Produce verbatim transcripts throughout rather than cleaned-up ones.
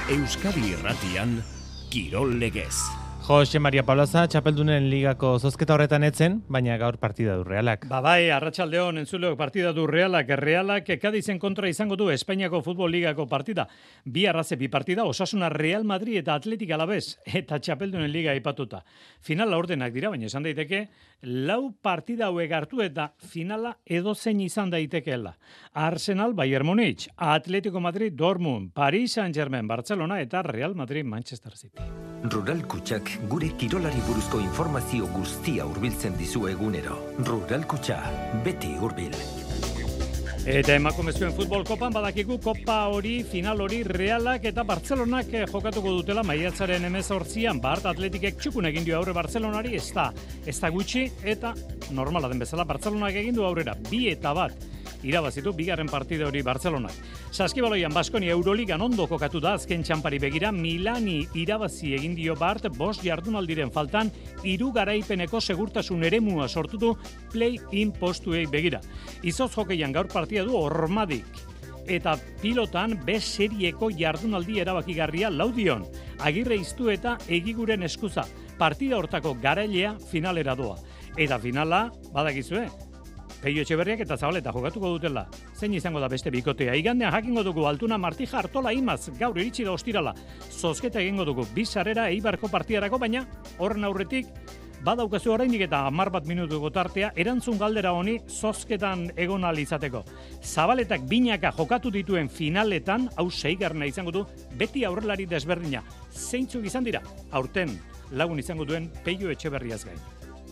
Euskadi Irratian, Kirol Legez. Jose Maria Paulaza, txapeldunen ligako zozketa horretan etzen, baina gaur partida du Realak. Ba bai, arratsaldeon entzuleok partida du Realak. Realak Kadizen kontra izango du Espainiako Futbol Ligako partida. Bi arraze bi partida, Osasuna Real Madrid eta Atletik Alabez, eta txapeldunen liga aipatuta. Finala ordenak dira, baina esan daiteke, lau partida hauek hartu eta finala edozein izan daitekeela. Arsenal, Bayern Munich, Atletico Madrid, Dortmund, Paris Saint-Germain, Barcelona eta Real Madrid, Manchester City. Rural Kutxak gure kirolari buruzko informazio guztia hurbiltzen dizu egunero. Rural Kutxa, beti hurbil. Eta emakumezkoen futbol kopan badakigu kopa hori, final hori Realak eta Barcelonak jokatuko dutela maiatzaren hemezortzian. Bart Atletikek txukun egin dio aurre Barcelonari, ez da, ez da gutxi eta normala den bezala Barcelonak egin du aurrera, bi eta bat. Irabazitu bigarren partida hori Barcelonak. Saskibaloian Baskonia Euroligan ondo kokatu da azken txampari begira, Milani irabazi egin dio Bart, bost jardunaldiren faltan, hiru garaipeneko segurtasun eremua sortu du play-in postuei begira. Izoz hokeian gaur partida du Ormadik. Eta pilotan B serieko jardunaldi erabakigarria Laudion. Agirre iztu eta egiguren eskuza. Partida hortako garailea finalera doa. Eta finala, badakizue, Peio Etxeberriak eta Zabaleta jokatuko dutela. Zein izango da beste bikotea? Igandean jakingo dugu Altuna Martija Artola Imaz, gaur iritsi da ostirala. Zozketa egingo dugu bizarrera Eibarko partidarako, baina horren aurretik badaukazu oraindik eta hamar bat minutuko tartea erantzun galdera honi zozketan egon ahal izateko. Zabaletak binaka jokatu dituen finaletan, hau seigarrena izango du, beti aurrelari desberdina. Zeintzuk izan dira? Aurten lagun izango duen Peio Etxeberriaz gain.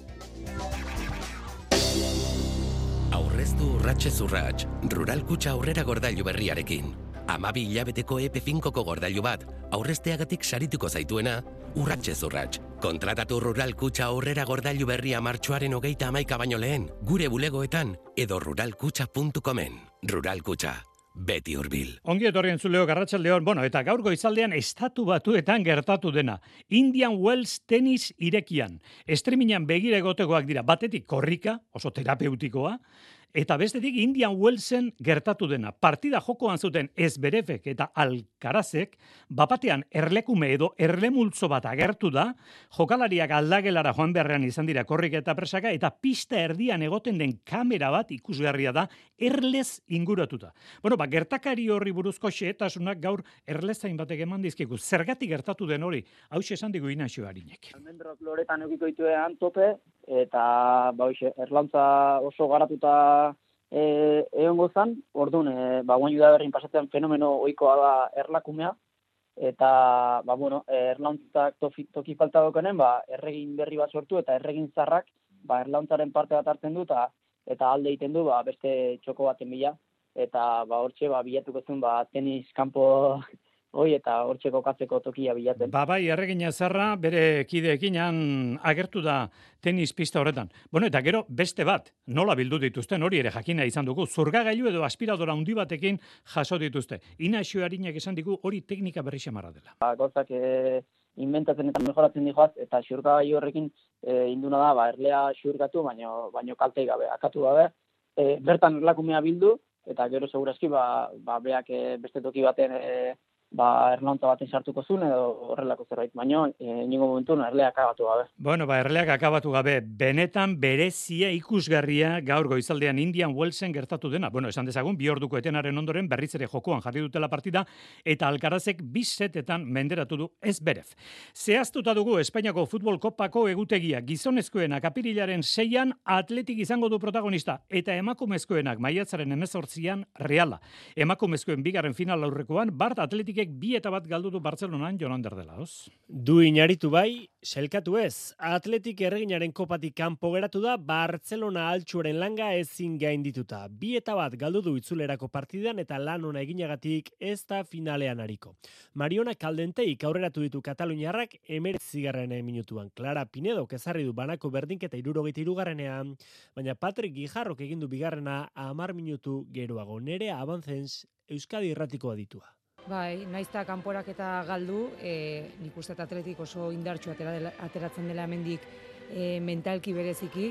Aurreztu urratxez urratx, Rural Kutxa aurrera gordailu berriarekin. Amabi hilabeteko E P finkoko gordailu bat, aurrezteagatik sarituko zaituena, urratxez urratx. Kontratatu Rural Kutxa aurrera gordailu berria martxoaren hogeita hamaika baino lehen, gure bulegoetan edo ruralkutxa puntu comen. Rural Kutxa, beti hurbil. Ongi etorri entzuleo arratsaldeon. Bueno, eta gaur goizaldean estatu batuetan gertatu dena. Indian Wells tenis irekian. Streamingan begira egotekoak dira. Batetik korrika, oso terapeutikoa, eta bestetik Indian Wellsen gertatu dena. Partida jokoan zuten Zverevek eta Alcarazek, bapatean erlekume edo erlemultzo bat agertu da, jokalariak aldagelara joan beharrean izan dira korrika eta presaka, eta pista erdian egoten den kamera bat ikusgarria da, erlez inguratuta. Bueno, ba, gertakari horri buruzko xehetasunak gaur erlezain batek eman dizkigu. Zergatik gertatu den hori, hau esan digu Inaxio Arinek. Almendros loretan eukiko dituean tope, eta ba, hoxe, erlantza oso garatuta e, egon gozan, orduan, e, ba, guain juda berrin pasatzen fenomeno ohikoa da erlakumea, eta, ba, bueno, erlantzak toki, toki falta dokonen, ba, erregin berri bat sortu, eta erregin zarrak, ba, erlantzaren parte bat hartzen du, eta, eta alde egiten du, ba, beste txoko baten bila, eta, ba, hortxe, ba, bilatuko zuen, ba, tenis kanpo hoi eta hortxe kokatzeko tokia bilatzen. Ba bai, erregina zarra bere kideekin han agertu da tenis pista horretan. Bueno, eta gero beste bat, nola bildu dituzten, hori ere jakina izan dugu, zurgagailu edo aspiradora handi batekin jaso dituzte. Inaxio Arinak esan digu hori teknika berri xamarra dela. Ba, gauzak e, inventatzen eta mejoratzen dijoaz, eta xurgagailu horrekin e, induna da, ba, erlea xurgatu, baino, baino kaltei gabe, akatu gabe. E, bertan erlakumea bildu, eta gero segurazki, ba, ba beak e, beste toki baten e, ba, erlauntza baten sartuko zuen edo horrelako zerbait, baino, e, ningo momentu erleak akabatu gabe. Bueno, ba, erleak akabatu gabe, benetan berezia ikusgarria gaur goizaldean Indian Wellsen gertatu dena. Bueno, esan dezagun, bi orduko etenaren ondoren berriz ere jokoan jarri dutela partida, eta Alcarazek bi setetan menderatu du Zverev. Zehaztuta dugu Espainiako Futbol Kopako egutegia, gizonezkoenak apirilaren seian Atletik izango du protagonista, eta emakumezkoenak maiatzaren hemezortzian Reala. Emakumezkoen bigarren final aurrekoan, Bart Atletik bi eta bat galdu du Bartzelonan Jonander de Laos. Du inaritu bai, selkatu ez. Atletik erreginaren kopatik kanpo geratu da Bartzelona altxuaren langa ezin gaindituta. Bi eta bat galdu du itzulerako partidan eta lan ona eginagatik ez da finalean ariko. Mariona Kaldenteik aurreratu ditu Kataluniarrak hemeretzigarren minutuan. Clara Pinedok ezarri du banako berdinketa hirurogeita hirugarrenean, baina Patrick Guijarrok egin du bigarrena hamar minutu geroago. Nerea Abantzens Euskadi Irratiko aditua. Bai, naizta kanporak eta galdu, e, nik uste Atletik oso indartsu atera dela, ateratzen dela hemendik e, mentalki bereziki,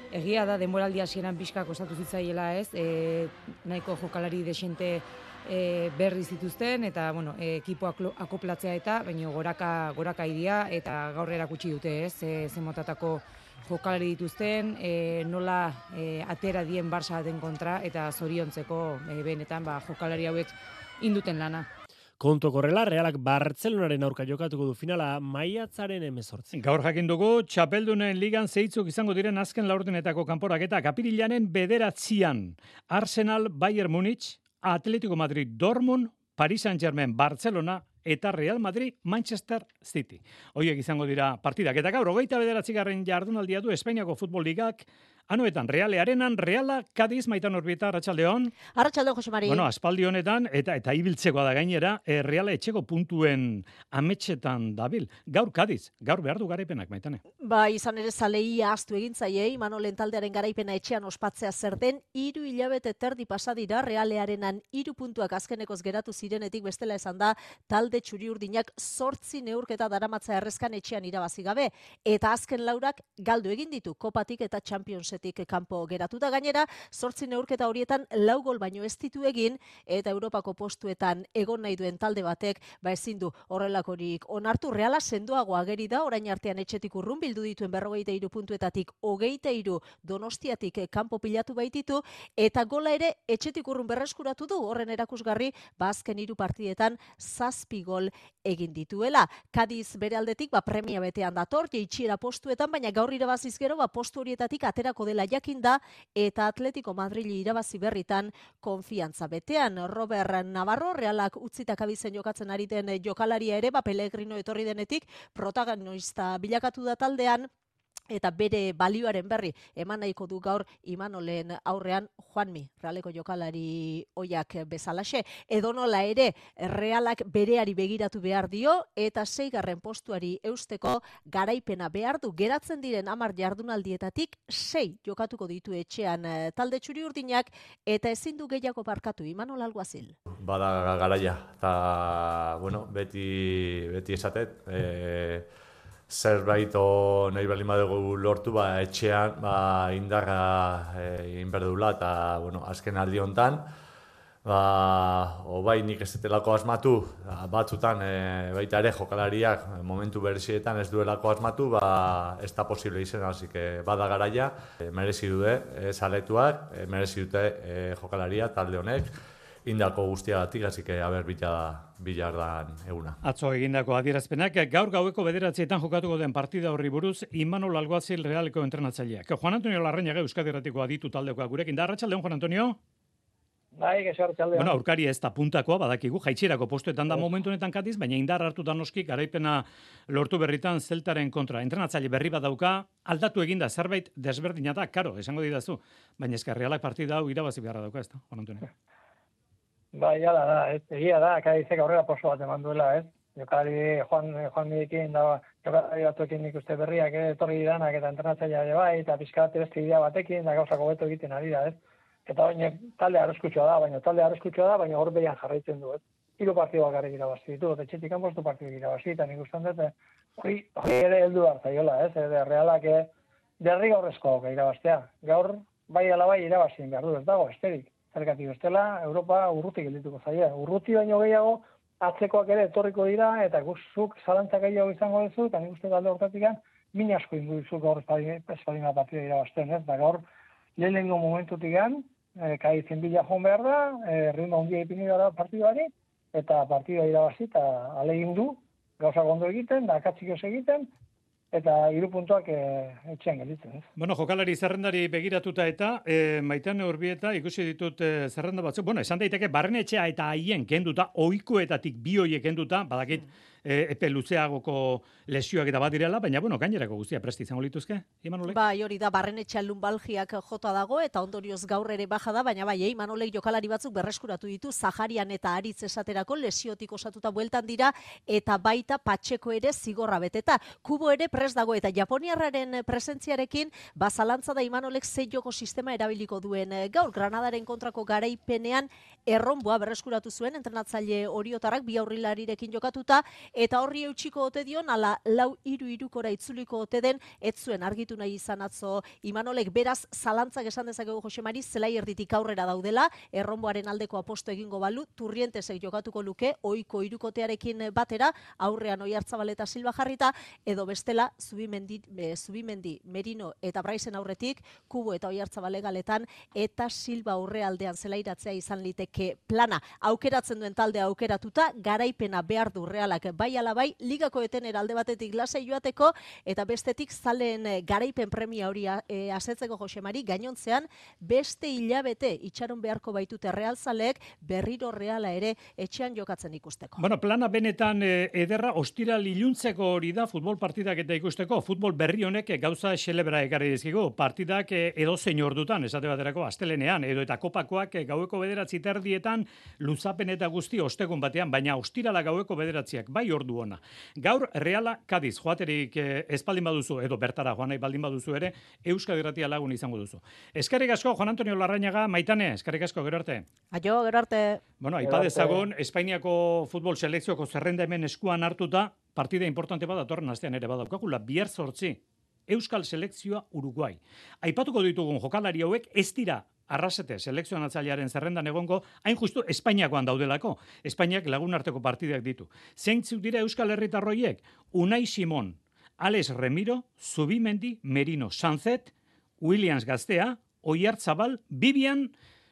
egia da denboraldi hasieran pixka kostatu zitzaiela, ez? E, nahiko jokalari desente e, berri zituzten eta bueno, e, ekipoa akoplatzea eta baino goraka goraka idia eta gaur erakutsi dute, ez? E, ze motatako jokalari dituzten, e, nola e, atera dien Barça den kontra eta zoriontzeko e, benetan ba, jokalari hauek induten lana. Kontu korrela, Realak Bartzelonaren aurka jokatuko du finala maiatzaren hemezortzi. Gaur jakin dugu, txapeldunen ligan zeintzuk izango diren azken laurdenetako kanporaketa kapirilanen bederatzian. Arsenal, Bayern Munich, Atletico Madrid, Dortmund, Paris Saint-Germain, Barcelona eta Real Madrid, Manchester City. Hoiek izango dira partidak. Eta gaur, hogeita bederatzigarren jardunaldia du Espainiako Futbol Ligak. Anoetan, Reale Arenan, Reala, Cadiz, Maitan Urbieta, Arratsaldeon. Arratsaldeon, Jose Mari. Bueno, aspaldi honetan, eta eta ibiltzekoa da gainera, e, Reala etxeko puntuen ametxetan dabil. Gaur Cadiz, gaur behar du garaipenak, Maitane. Ba, izan ere zalei ahaztu egin zaiei, Manolen taldearen garaipena etxean ospatzea zer den, hiru hilabete terdi pasadira, Reale Arenan hiru puntuak azkenekoz geratu zirenetik bestela esan da, talde txuri-urdinak zortzi neurketa daramatza errezkan etxean irabazi gabe, eta azken laurak galdu egin ditu, Kopatik eta Championsetik kanpo geratuta gainera, zortzi neurketa horietan lau gol baino ez ditu egin, eta Europako postuetan egon nahi duen talde batek, ba ezin du horrelakorik onartu. Reala sendoago ageri da, orain artean etxetik urrun bildu dituen berrogeita hiru puntuetatik hogeita hiru Donostiatik kanpo pilatu baititu, eta gola ere etxetik urrun berreskuratu du, horren erakusgarri, ba azken hiru partidetan zazpi gol egin dituela. Cadiz bere aldetik, ba premia betean dator, jeitxiera postuetan, baina gaur irabaziz gero, ba postu horietatik aterako dela jakinda, eta Atletico Madrili irabazi berritan konfiantza betean. Robert Navarro, Realak utzitaka bizen jokatzen ari den jokalaria ere, ba Pellegrino etorri denetik, protagonista bilakatu da taldean, eta bere balioaren berri eman nahiko du gaur Imanolen aurrean Juanmi, Realeko jokalari oiak bezalaxe. Edonola ere, Realak bereari begiratu behar dio, eta seigarren postuari eusteko garaipena behar du. Geratzen diren hamar jardunaldietatik sei jokatuko ditu etxean talde txuri urdinak, eta ezin du gehiago barkatu Imanol Alguazil. Bada garaia, eta bueno, beti, beti esatet, e... zerbait o nahi bali badugu lortu, ba, etxean ba, indarra e, inberdula, eta bueno, azken aldi hontan, ba, obai nik ez detelako asmatu, batzutan e, baita ere jokalariak momentu berezietan ez duelako asmatu, ba, ez da posible izan, hasi que bada garaia, e, merezi dute e, zaletuak, e, merezi dute e, jokalaria, talde honek, indako guztiagatik, hasi que haber bila bilardan eguna. Atzo egindako adierazpenak, gaur gaueko bederatzietan jokatuko den partida horri buruz, Imanol Alguazil Realeko entrenatzaileak. Juan Antonio Larrañaga Euskadi Irratiko aditu taldekoa gurekin da. Arratsaldeon, Juan Antonio? Bai, gexo arratsaldeon. Bueno, aurkari ez da puntakoa, badakigu, jaitsierako postuetan da momentu honetan Cadiz, baina indar hartuta noski garaipena lortu berritan Zeltaren kontra. Entrenatzaile berri bat dauka, aldatu eginda zerbait desberdina da, karo, esango didazu. Baina eska Realak partida hau irabazi beharra dauka, ez da, Juan Antonio? Bai, ala da, ez, egia da, Cadizek aurrera poso bat eman duela, ez? Jokalari Juan, Juan Mirekin, da, jokalari batzuekin ikuste berriak, eh, etorri didanak eta entrenatzailea ere bai, eta pixka bat beste idea batekin, da gauzako beto egiten ari da, ez? Eta baina talde arriskutsua da, baina talde arriskutsua da, baina hor behian jarraitzen du, ez? Hiru partiduak garrik irabazi ditu, eta etxetik kanpostu partiduak irabazi, eta nik ustean dut, hori ere heldu hartzaiola, ez? E, Realak derrigorrezko irabaztea. Gaur, bai ala bai irabazien behar du, ez dago, esterik. Zergatik bestela, Europa urrutik geldituko zaie. Urruti baino gehiago, atzekoak ere etorriko dira, eta guztuk zalantzak gehiago izango duzu, eta nik uste talde horretatik min asko ingo dizu gaur espalima partida irabazten, ez? Da gaur, lehenengo momentutik gan, e, Cadizen bila joan behar da, e, ritmo handia ipini gara partiduari, eta partidua irabazi, eta alegin du, gauza gondo egiten, da akatzikos egiten, eta hiru puntuak e, etxean gelditzen, ez? Bueno, jokalari zerrendari begiratuta eta e, Maitane Urbieta ikusi ditut e, zerrenda batzuk. Bueno, esan daiteke barrenetxea eta haien kenduta, ohikoetatik bi hoiek kenduta, badakit e, epe luzeagoko lesioak eta bat direla, baina bueno, gainerako guztia presti izango lituzke, Imanolek? Bai, hori da, barrenetxean lumbalgiak jota dago, eta ondorioz gaur ere baja da, baina bai, Imanolek jokalari batzuk berreskuratu ditu, Zaharian eta Aritz esaterako lesiotik osatuta bueltan dira, eta baita Patxeko ere zigorra beteta. Kubo ere prest dago, eta Japoniarraren presentziarekin, bazalantza da Imanolek zei joko sistema erabiliko duen gaur, Granadaren kontrako garaipenean erronboa berreskuratu zuen, entrenatzaile Oriotarrak bi aurrilarirekin jokatuta, eta horri eutxiko ote dion, ala lau iru irukora itzuliko ote den, ez zuen argitu nahi izan atzo Imanolek, beraz zalantzak esan dezakegu Josemari, zelai erditik aurrera daudela, erronboaren aldeko aposto egingo balu, Turrientesek jokatuko luke, oiko irukotearekin batera, aurrean Oiartzabal eta Silva jarrita, edo bestela, Zubimendi, e, Zubimendi Merino eta Braizen aurretik, Kubo eta Oiartzabal galetan, eta Silva aurrealdean zelairatzea izan liteke plana. Aukeratzen duen talde aukeratuta, garaipena behar du Realak bai ala bai, ligako etenera alde batetik lasai joateko, eta bestetik zaleen garaipen premia hori e, asetzeko Josemari, gainontzean beste hilabete itxaron beharko baitute Realzaleek berriro Reala ere etxean jokatzen ikusteko. Bueno, plana benetan e, ederra, ostiral iluntzeko hori da futbol partidak eta ikusteko, futbol berri honek gauza xelebra ekarri dizkigu, partidak e, edo zein ordutan, esate baterako astelenean, edo eta kopakoak e, gaueko bederatzi terdietan, luzapen eta guzti ostegun batean, baina ostirala gaueko bederatziak, bai ordu ona. Gaur Reala Kadiz, joaterik e, espaldin baduzu, edo bertara joan nahi baldin baduzu ere, Euskadi Irratia lagun izango duzu. Eskerrik asko, Juan Antonio Larrañaga, Maitane, eskerrik asko, gero arte. Aio, gero arte. Bueno, aipa dezagun, Espainiako futbol selekzioko zerrenda hemen eskuan hartuta, partida importante bat datorren astean ere badaukagula, bihar zortzi, Euskal selekzioa Uruguai. Aipatuko ditugun jokalari hauek ez dira Arrasete selekzionatzailearen zerrendan egongo, hain justu Espainiakoan daudelako. Espainiak lagun arteko partidak ditu. Zeintzuk dira Euskal herritarroiek? Unai Simon, Alex Remiro, Zubimendi, Merino, Sanzet, Williams Gaztea, Oiartzabal, Bibian,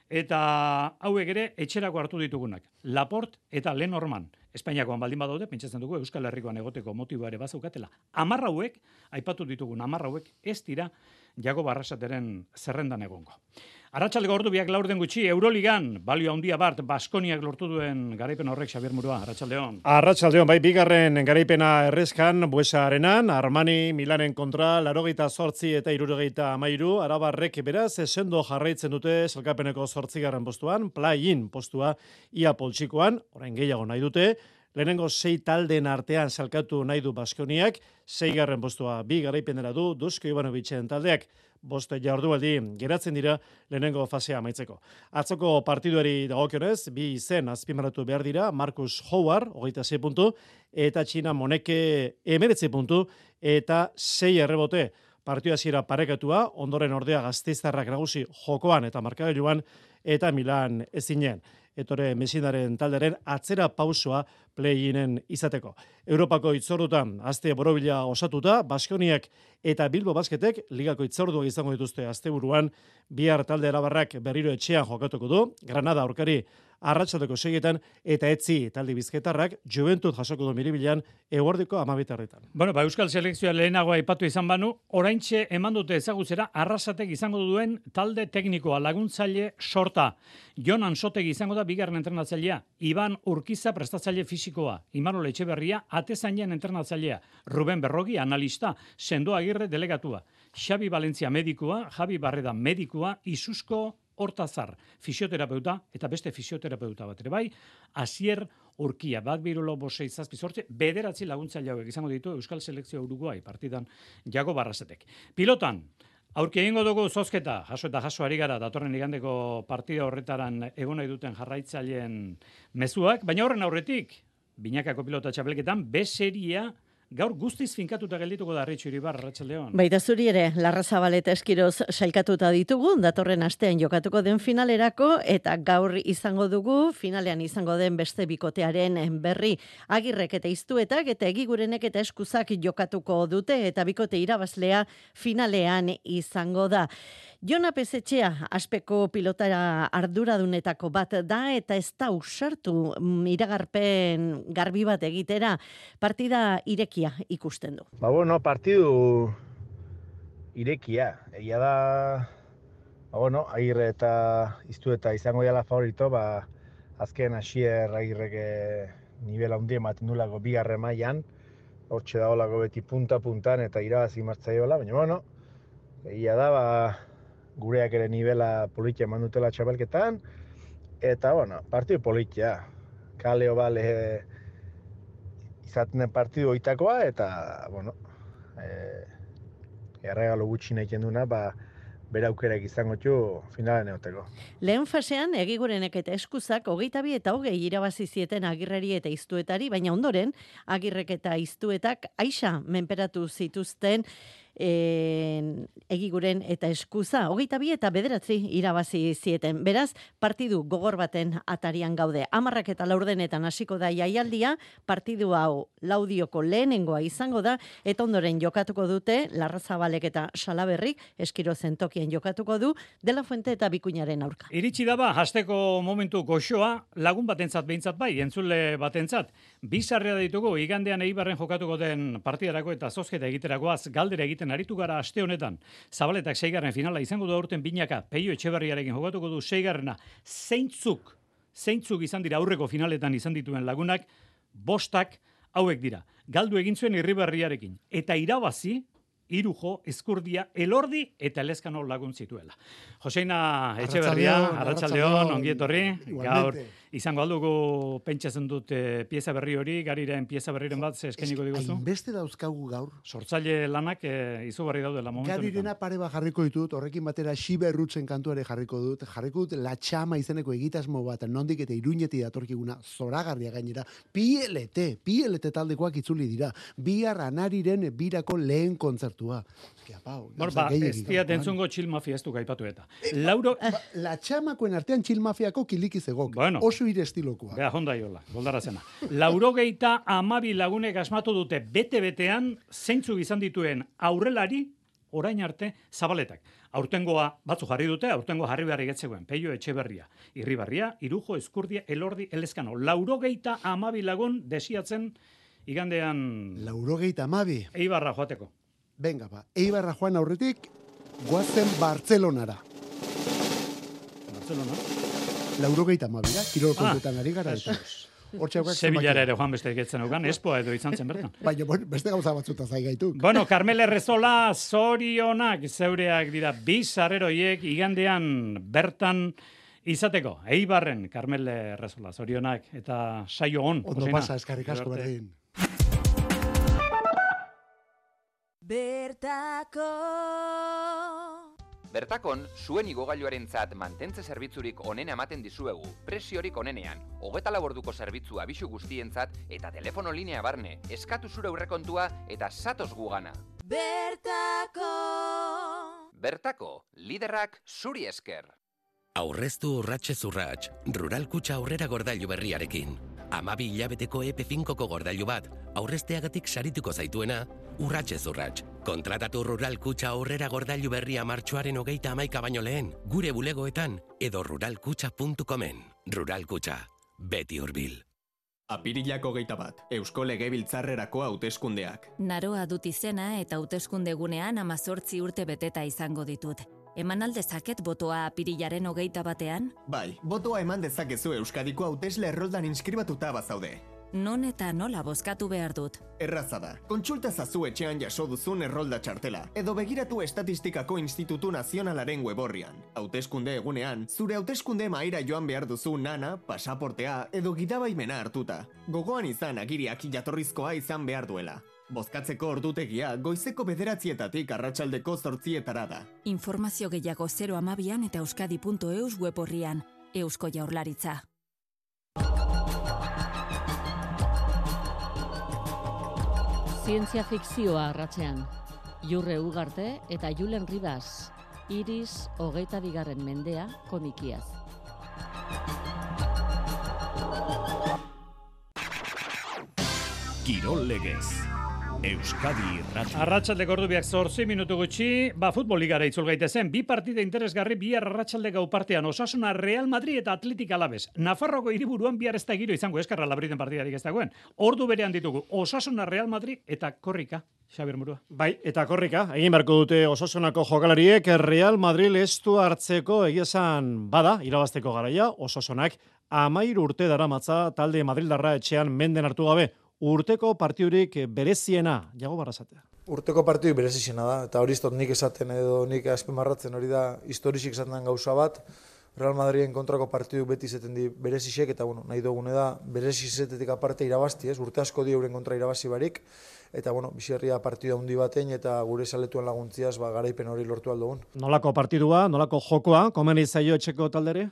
eta hauek ere etxerako hartu ditugunak. Laport eta Lenormand. Espainiakoan baldin badaude, pentsatzen dugu Euskal Herrikoan egoteko motiboa ere bazaukatela. Hamar hauek, aipatu ditugun hamar hauek, ez dira Jakob Arrasateren zerrendan egongo. Arratsalde ordu biak laurden gutxi, Euroligan, balio handia bart, Baskoniak lortu duen garaipen horrek, Xabier Murua, arratsaldeon. Arratsaldeon, bai, bigarren garaipena errezkan, Buesa Arenan, Armani, Milanen kontra, larogeita zortzi eta irurogeita amairu, Arabarrek beraz, sendo jarraitzen dute zelkapeneko zortzigarren postuan, play-in postua ia poltsikoan, orain gehiago nahi dute, lehenengo sei taldeen artean salkatu nahi du Baskoniak, seigarren postua bi garaipenera du, Dusko Ivanovicen taldeak, boste jardunaldi geratzen dira lehenengo fasea amaitzeko. Atzoko partiduari dagokionez, bi izen azpimarratu behar dira, Marcus Howard, hogeita sei puntu, eta Txina Moneke emeretzi puntu, eta sei errebote. Partida hasiera parekatua, ondoren ordea Gasteiztarrak nagusi jokoan eta markagailuan, eta Milan ezinen. Etore Mesinaren talderen atzera pausoa play-inen izateko. Europako itzordutan aste borobila osatuta, Baskoniak eta Bilbo Basketek ligako itzordua izango dituzte asteburuan, bihar talde arabarrak berriro etxean jokatuko du, Granada aurkari arratsaldeko seietan, eta etzi talde bizketarrak Juventud jasoko du Miribilan eguerdiko amabitarretan. Bueno, ba, Euskal selekzioa lehenago aipatu izan banu, oraintxe eman dute ezagutzera Arrasatek izango duen talde teknikoa laguntzaile sorta. Jon Ansotegi izango da bigarren entrenatzailea, Iban Urkiza prestatzaile fisikoa, Imanol Etxeberria atezainen entrenatzailea, Ruben Berrogi analista, Sendo Agirre delegatua, Xabi Valentzia medikua, Javi Barreda medikua, Isusko Hortazar, fisioterapeuta, eta beste fisioterapeuta bat ere bai, Asier Urkia, bat birulo bosei zazpi zortzi, bederatzi laguntzaile hauek izango ditu Euskal Selekzio Uruguai partidan Jakob Arrasatek. Pilotan, aurki egingo dugu zozketa, jaso eta jaso ari gara, datorren igandeko partida horretaran egon nahi duten jarraitzaileen mezuak, baina horren aurretik, binakako pilota txapelketan, B-seria gaur guztiz finkatuta geldituko da Arritxu Iribar, arratsaldeon. Baita zuri ere, Larrazabal eta Eskiroz sailkatuta ditugu, datorren astean jokatuko den finalerako, eta gaur izango dugu, finalean izango den beste bikotearen berri. Agirrek eta Iztuetak eta Egigurenek eta Eskuzak jokatuko dute, eta bikote irabazlea finalean izango da. Jona Pezetxea, aspeko pilotara arduradunetako bat da, eta ez da usartu iragarpen garbi bat egitera, partida irekia ikusten du. Ba bueno, partidu irekia. Egia da, ba bueno, Agirre eta Iztueta izango dela favorito, ba azken Asier Agirreke nivel handi ematen dulako bigarren mailan, hortxe dagoelako beti punta-puntan eta irabazi martzaiola, baina bueno, egia da, ba gureak ere nivela politia eman dutela txapelketan, eta, bueno, partidu politia. Kaleo bale izaten den partidu oitakoa, eta, bueno, e, erregalo gutxi nahi duna, ba, bere aukerak izango txu finalen egoteko. Lehen fasean, Egigurenek eta Eskuzak hogeita bi eta hogei irabazi zieten Agirreri eta Iztuetari, baina ondoren, Agirrek eta Iztuetak aixa menperatu zituzten en, Egiguren eta Eskuza, hogeita bi eta bederatzi irabazi zieten. Beraz, partidu gogor baten atarian gaude. Amarrak eta laurdenetan hasiko da jaialdia, partidu hau laudioko lehenengoa izango da, eta ondoren jokatuko dute, Larrazabalek eta Salaberrik, Eskiro zentokien jokatuko du, De La Fuente eta Bikuñaren aurka. Iritsi daba, hasteko momentu goxoa, lagun batentzat behintzat bai, entzule batentzat. Bizarrea ditugu, igandean Eibarren jokatuko den partidarako eta zozketa egiterakoaz galdera egiten aritu gara aste honetan. Zabaletak seigarren finala izango du aurten binaka, Peio Etxeberriarekin jokatuko du seigarrena. Zeintzuk, zeintzuk izan dira aurreko finaletan izan dituen lagunak, bostak hauek dira. Galdu egin zuen Irribarriarekin. Eta irabazi, Irujo, Ezkurdia, Elordi eta Elezkano lagun zituela. Joseina Etxeberria, Arratsaldeon, ongi etorri. Gaur izango aldugu pentsatzen dut e, pieza berri hori, gariren pieza berriren bat ze eskainiko diguzu. Hainbeste dauzkagu gaur. Sortzaile lanak e, izugarri daudela momentu. Garirena pare bat jarriko ditut, horrekin batera Xiberrutzen kantuare jarriko dut, jarriko dut La Txama izeneko egitasmo bat, nondik eta Iruñeti datorkiguna, zoragarria gainera, P L T, P L T taldekoak itzuli dira, bihar Anariren birako lehen kontzertua. Eskia, pau. Bor, ba, ez diat entzungo Chill Mafia ez du gaipatu eta. Lauro... Ba, La Txamakoen artean Chill Mafiako kiliki zegok. Bueno. Oso ire estilokoa. Beha, honda iola, goldara zena. Laurogeita amabi lagunek asmatu dute bete-betean zeintzuk izan dituen aurrelari orain arte Zabaletak. Aurtengoa batzu jarri dute, aurtengo jarri beharri getzegoen. Peio Etxeberria, Irribarria, Irujo, Ezkurdia, Elordi, Elezkano. Laurogeita amabi lagun desiatzen igandean... Laurogeita amabi. Eibarra joateko. Venga ba, Eibarra joan aurretik, guazen Bartzelonara. Bartzelona? Laurogeita amabira, kirol kontuetan ari gara. Sevillara ere joan beste egetzen augan, espoa edo izan zen bertan. Baina, bueno, beste gauza batzuta zaigaituk. Bueno, Carmel Errezola, zorionak zeureak dira, bi sarreroiek igandean bertan izateko. Eibarren, Carmel Errezola, zorionak, eta saio on. Ondo pasa, eskarrik asko berdin. Bertako Bertakon, zuen igogailuarentzat mantentze zerbitzurik onena ematen dizuegu, presiorik onenean, hogeta laborduko zerbitzu abisu guztientzat eta telefono linea barne, eskatu zure aurrekontua eta zatoz gugana. Bertako! Bertako, liderrak zuri esker. Aurreztu urratxez urratx, Rural Kutxa aurrera gordailu berriarekin. Amabi hilabeteko E P finkoko gordailu bat, aurrezteagatik sarituko zaituena, urratxez urratx. Kontratatu Rural Kutxa aurrera gordailu berria martxoaren hogeita hamaika baino lehen, gure bulegoetan, edo ruralkutxa puntu comen. Rural Kutxa, beti hurbil. Apirilako hogeita bat, Eusko Legebiltzarrerako hauteskundeak. Naroa dut izena eta hauteskunde gunean amazortzi urte beteta izango ditut. Eman aldezaket botoa apirilaren hogeita batean? Bai, botoa eman dezakezu Euskadiko hautesle erroldan inskribatuta bazaude. Non eta nola bozkatu behar dut? Erraza da, kontsulta zazu etxean jaso duzun errolda txartela, edo begiratu Estatistikako Institutu Nazionalaren weborrian. Hauteskunde egunean, zure hauteskunde mahaira joan behar duzu nana, pasaportea edo gidabaimena hartuta. Gogoan izan agiriak jatorrizkoa izan behar duela. Bozkatzeko ordutegia goizeko bederatzietatik arratsaldeko zortzietara da. Informazio gehiago zero amabian eta euskadi puntu eus web horrian. Eusko Jaurlaritza. Zientzia fikzioa arratsean. Jurre Ugarte eta Julen Ribas. Iris hogeita bigarren mendea komikiaz. Kirol legez. Euskadi Irrati. Arratsaldeko ordu biak zortzi minutu gutxi, ba futboligara itzul gaitezen. Bi partida interesgarri bihar arratsalde gau partean. Osasuna Real Madrid eta Atletik Alabes. Nafarroko hiriburuan bihar ez da giro izango eskarra Labriden partidarik ez dagoen. Ordu berean ditugu Osasuna Real Madrid eta Korrika. Xabier Murua. Bai, eta Korrika. Egin beharko dute Osasunako jokalariek Real Madrid estu hartzeko egizan bada, irabazteko garaia, Osasunak amairu urte daramatza talde Madrildarra etxean menden hartu gabe. Urteko partidurik bereziena, Jago Barrazatea. Urteko partidurik bereziena da, eta hori iztot nik esaten edo nik azpimarratzen hori da historisik esaten den gauza bat. Real Madriden kontrako partidu beti izaten di berezisek, eta bueno, nahi dugune da berezizetetik aparte irabazti, ez? Urte asko di euren kontra irabazi barik, eta bueno, bizierria partida handi batein eta gure saletuen laguntziaz ba, garaipen hori lortu aldugun. Nolako partidua, nolako jokoa, komeni zaio etxeko taldere?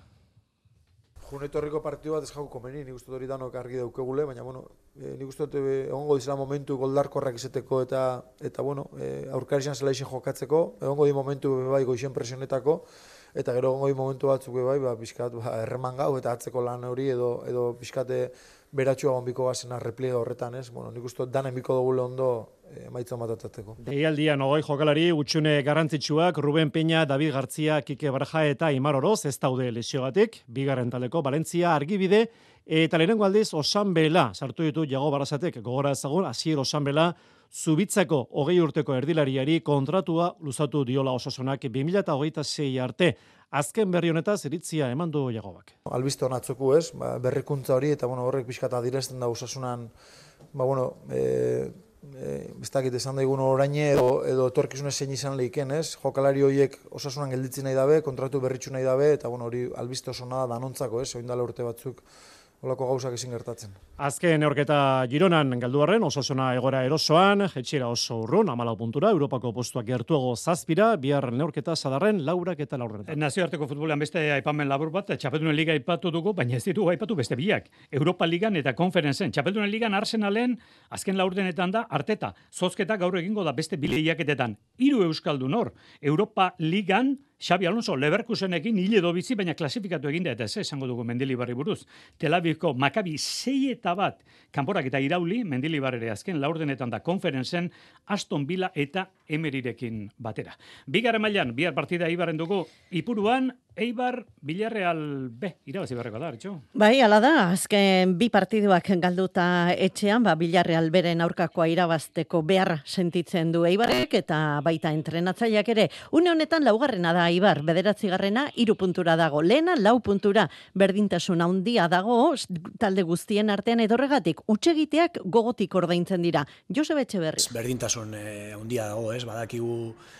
Junetorriko partidu bat ez jau komeni, nik uste hori danok argi daukegule, baina bueno, e, nik uste e, egongo dizela momentu goldarkorrak izeteko eta eta bueno, e, aurkarizan zela isen jokatzeko, egongo di momentu bai goixen presionetako, eta gero egongo di momentu batzuk bai, ba, pixkat ba, erreman gau eta atzeko lan hori edo edo pixkate beratxua gonbiko gazena replega horretan, ez? Bueno, nik uste danen biko dugule ondo emaitza matatateko. Deialdian hogei jokalari utxune garrantzitsuak Ruben Peña, David Gartzia, Kike Baraja eta Imar Oroz ez daude lesiogatik, bigarren taldeko Valentzia Argibide eta lehenengo aldiz Osanbela sartu ditu Jago Barasatek, gogora ezagun Asier Osanbela Zubitzako hogei urteko erdilariari kontratua luzatu diola Osasunak bi mila hogeita sei arte. Azken berri honetaz iritzia eman du Jagobak. Albiste honatzoku ez, ba, berrikuntza hori eta bueno, horrek pixkat adirazten da Osasunan, ba bueno, e, e, ez dakit esan daigun oraine edo, edo etorkizune zein izan lehiken ez, jokalari horiek Osasunan gelditzen nahi dabe, kontratu berritxu nahi dabe, eta bueno, hori albiste oso nada danontzako ez, oindala urte batzuk holako gauzak ezin gertatzen. Azken neorketa Gironan galduarren, Osasuna egora erosoan, jetxiera oso urrun, amalau puntura, Europako postuak gertuago zazpira, bihar neorketa sadarren, laurak eta laurrenetan. Nazioarteko futbolean beste aipamen labur bat, Txapeldunen Liga aipatu dugu, baina ez ditugu aipatu beste biak. Europa Ligan eta Konferenzen. Txapeldunen Ligan Arsenalen, azken laurdenetan da, Arteta. Zozketa gaur egingo da beste bi lehiaketetan. Hiru euskaldun hor. Europa Ligan, Xabi Alonso, Leverkusenekin hile edo bizi, baina klasifikatu eginda, eta ez esango dugu Mendilibarri buruz. Tel Avivko Maccabi sei eta bat kanporak eta irauli, Mendilibarrere azken laurdenetan da Konferenzen, Aston Villa eta Emerirekin batera. Bigarren mailan, bihar partida Eibarren dugu, Ipuruan, Eibar, Villarreal B, irabazi barreko da, Artxo? Bai, ala da, azken bi partiduak galduta etxean, ba, Villarreal beren aurkakoa irabazteko beharra sentitzen du Eibarrek, eta baita entrenatzaileak ere. Une honetan laugarrena da Eibar, bederatzigarrena, hiru puntura dago. Lehena, lau puntura, berdintasun handia dago, talde guztien artean edorregatik, utsegiteak gogotik ordaintzen dira. Josebe Etxeberri. Berdintasun handia dago, ez, badakigu,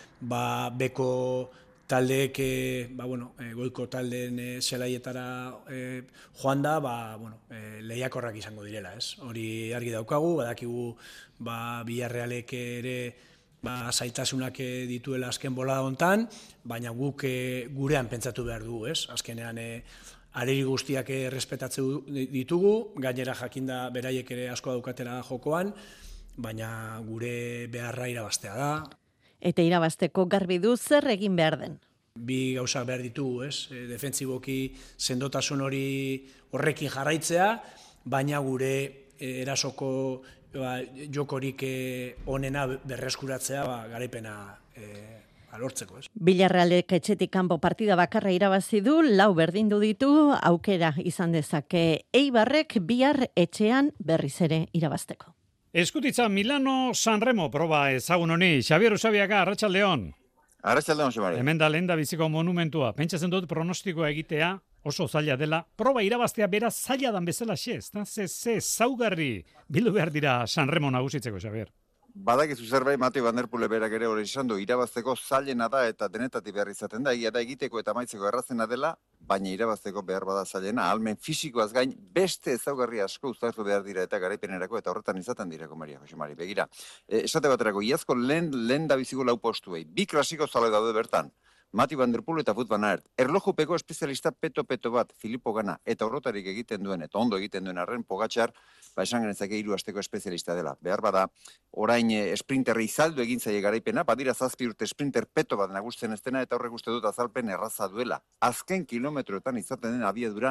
ba, beko taldeek, ba, bueno, e, goiko taldeen e, zelaietara e, joan da, ba, bueno, e, lehiakorrak izango direla, ez? Hori argi daukagu, badakigu, ba, Villarrealek ere, ba, zaitasunak dituela azken bolada hontan, baina guk e, gurean pentsatu behar dugu, ez? Azkenean, e, areri guztiak errespetatzen ditugu, gainera jakinda beraiek ere asko daukatera jokoan, baina gure beharra irabaztea da. Eta irabazteko garbi du zer egin behar den. Bi gauzak behar ditugu, ez? E, defentsiboki sendotasun hori horrekin jarraitzea, baina gure e, erasoko ba, jokorik e, onena berreskuratzea ba, garaipena e, lortzeko, ez? Villarrealek etxetik kanpo partida bakarra irabazi du, lau berdindu ditu, aukera izan dezake Eibarrek bihar etxean berriz ere irabazteko. Eskutitza Milano Sanremo proba ezagun honi. Xabier Usabiaga, Arratsaldeon. Arratsaldeon, Xabari. Hemen da lehen da biziko monumentua. Pentsatzen dut pronostikoa egitea oso zaila dela. Proba irabaztea bera zaila dan bezala xe, ez da? Ze, ze, zaugarri bildu behar dira Sanremo nagusitzeko, Xabier. Badakizu zerbait Mateo Van Der Poel berak ere hori esan du, irabazteko zailena da eta denetatik behar izaten da, egia da egiteko eta amaitzeko errazena dela, baina irabazteko behar bada zailena, ahalmen fisikoaz gain beste ezaugarri asko uztartu behar dira eta garaipenerako eta horretan izaten direko, Maria Jose Mari. Begira, e, esate baterako, iazko lehen, lehen da biziko lau postuei, bi klasiko zale daude bertan, Mati Van Der Poel eta Wout van Aert. Erlojupeko espezialista peto-peto bat, Filippo Gana, eta horrotarik egiten duen, eta ondo egiten duen arren Pogačar, ba esan genezake hiru asteko espezialista dela. Behar bada, orain sprinterri izaldu egin zaie garaipena, badira zazpi urte sprinter peto bat nagusten ez dena, eta horrek uste dut azalpen erraza duela. Azken kilometroetan izaten den abiadura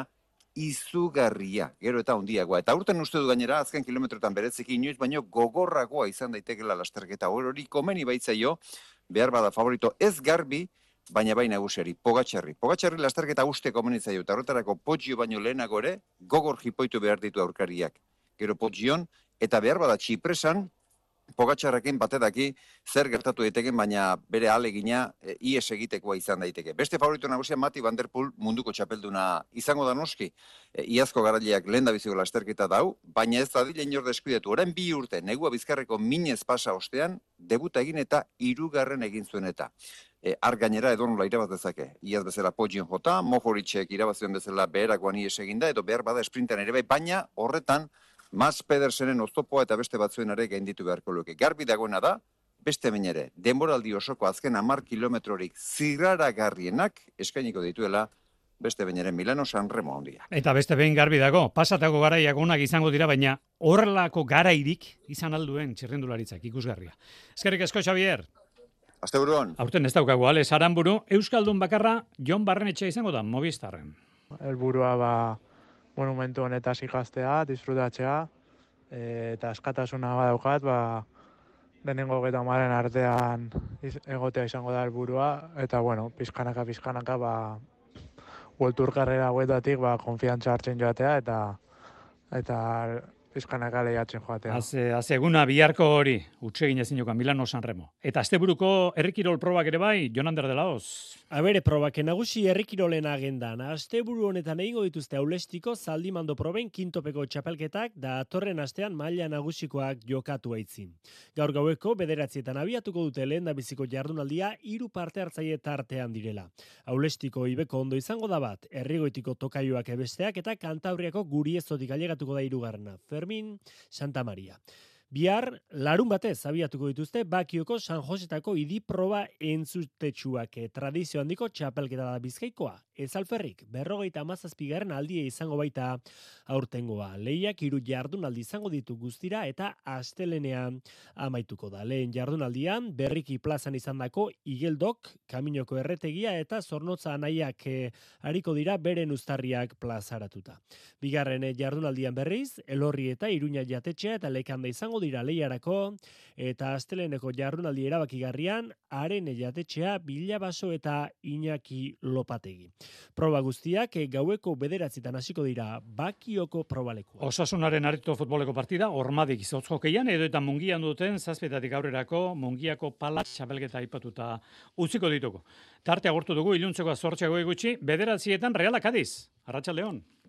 izugarria, gero eta handiagoa. Eta urten uste du gainera, azken kilometroetan beretzeki inoiz, baino gogorragoa izan daitekela lasterketa. Hori komeni baitzaio, behar bada favorito ez garbi, baina bai nagusiari, Pogačarri. Pogačarri lasterketa uste komenitzaio, eta horretarako Poggio baino lehenago ere, gogor jipoitu behar ditu aurkariak. Gero Poggion, eta behar bada Txipresan, Pogačarrekin batedaki zer gertatu daiteken, baina bere ahalegina e, ies egitekoa izan daiteke. Beste favorito nagusia Mati Van Der Poel munduko txapelduna izango da noski. E, iazko garaileak lehen da biziko lasterketa dau, baina ez da dile inor deskuidatu. Orain bi urte, negua bizkarreko minez pasa ostean, debuta egin eta hirugarren egin zuen eta. E, ar gainera edo nola irabaz dezake. Iaz bezala Poggion jota, Mohoricek irabazioen bezala beherakoan ies eginda, edo behar bada sprintean ere bai, baina horretan Mas Pedersenen oztopoa eta beste batzuen ere gainditu beharko luke. Garbi dagoena da, beste behin ere, denboraldi osoko azken hamar kilometrorik zirraragarrienak eskainiko dituela beste behin ere Milano San Remo handia. Eta beste behin garbi dago, pasatako garaiak onak izango dira, baina horrelako garairik izan alduen txirrindularitzak ikusgarria. Eskerrik asko, Xavier. Asteburuan. Aurten ez daukagu, Alex Aranburu, Euskaldun bakarra Jon Barrenetxea izango da Movistarren. Helburua ba monumentu honetaz ikastea, disfrutatzea, eta askatasuna badaukat, ba lehenengo hogeita hamaren artean egotea izango da helburua, eta bueno, pizkanaka pizkanaka ba World Tour karrera hauetatik ba konfiantza hartzen joatea eta eta pizkanaka lehiatzen joatea. Haze, haze eguna biharko hori, utsegin ezinokan Milano San Remo. Eta asteburuko herrikirol probak ere bai, Jon Ander de Laoz. Abere probak nagusi herrikirolen agendan. Asteburu honetan egingo dituzte Aulestiko zaldimando proben kintopeko txapelketak da atorren astean maila nagusikoak jokatu aitzin. Gaur gaueko bederatzietan abiatuko dute lehen da biziko jardunaldia hiru parte hartzaile tartean direla. Aulestiko ibeko ondo izango da bat, Herrigoitiko tokaioak ebesteak eta Kantabriako Guriezotik ailegatuko da hirugarrena. Fermin Santa Maria. Bihar, larun batez abiatuko dituzte Bakioko San Josetako idiproba entzutetsuak tradizio handiko txapelketa da Bizkaikoa. Ez alferrik, berrogeita hamazazpigarren aldia izango baita aurtengoa. Lehiak hiru jardunaldi izango ditu guztira eta astelenean amaituko da. Lehen jardunaldian, berriki plazan izandako Igeldok, Kaminoko erretegia eta Zornotza anaiak eh, ariko dira beren uztarriak plazaratuta. Bigarren jardunaldian berriz, Elorri eta Iruña jatetxea eta Lekanda izango dira lehiarako, eta asteleneko jardunaldi erabakigarrian, Haren jatetxea, Bilabaso eta Iñaki Lopategi. Proba guztiak gaueko bederatzitan hasiko dira Bakioko probalekua. Osasunaren arito futboleko partida, Ormadik izotz hokeian, edo eta Mungian duten zazpietatik aurrerako Mungiako palat txapelketa aipatuta utziko ditugu. Tarte agortu dugu iluntzeko zortziago gutxi, bederatzietan Realak Adiz. Arratsaldeon.